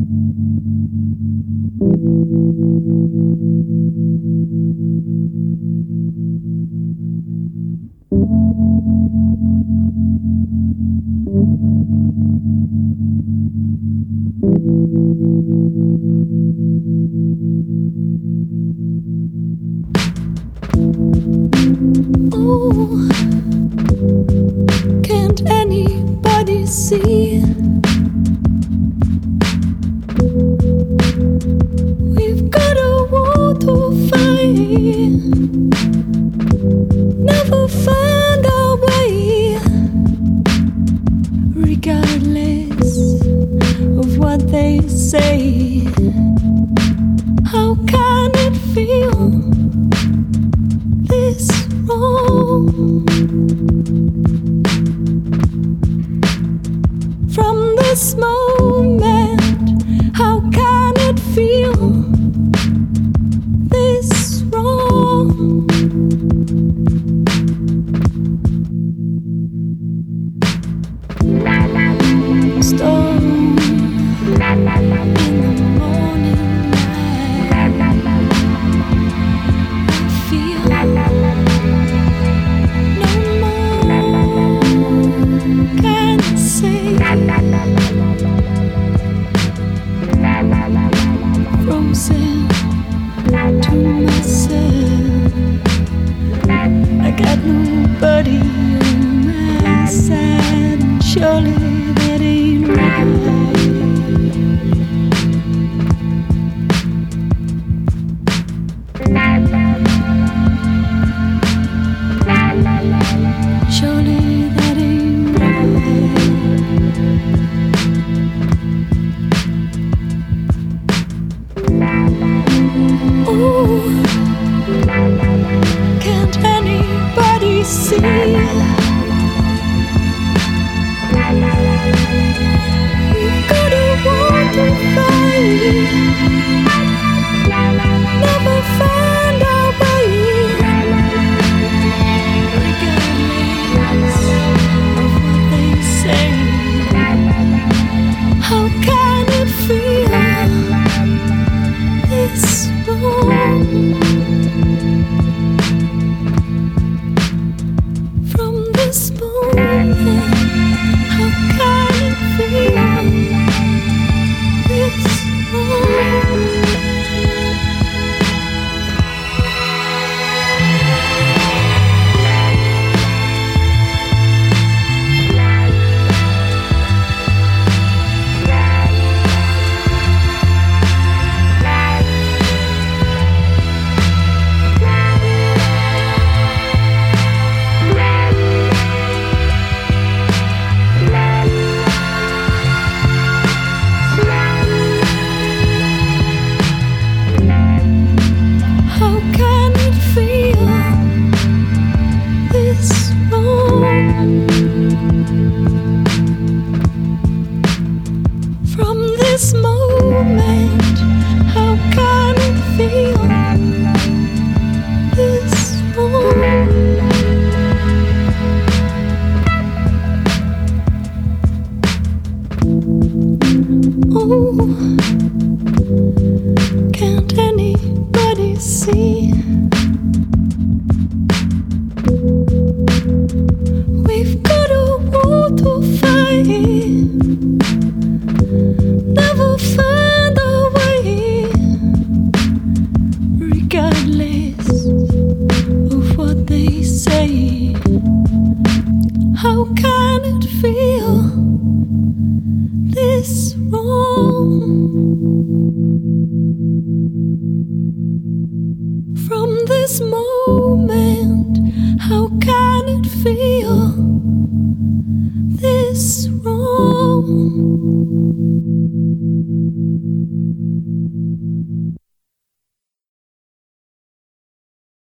Oh, can't anybody see? We've got a war to fight. Never find our way, regardless of what they say. How can it feel this wrong? From this moment, how can it feel this wrong? Storm in the morning light, I feel no more can say. Frozen to myself, I got nobody on my side, and surely that ain't right. Surely that ain't right. Ooh, can't anybody see? We've got a war to fight. Never find our way, regardless of what they say. How can it feel this wrong? From this moment, how can it feel this wrong? How can it feel this wrong? From this moment, how can it feel this wrong? Oh, can't anybody see? We've got a war to fight. Never find our way, regardless of what they say. How can it feel this wrong? From this moment, how can it feel this wrong?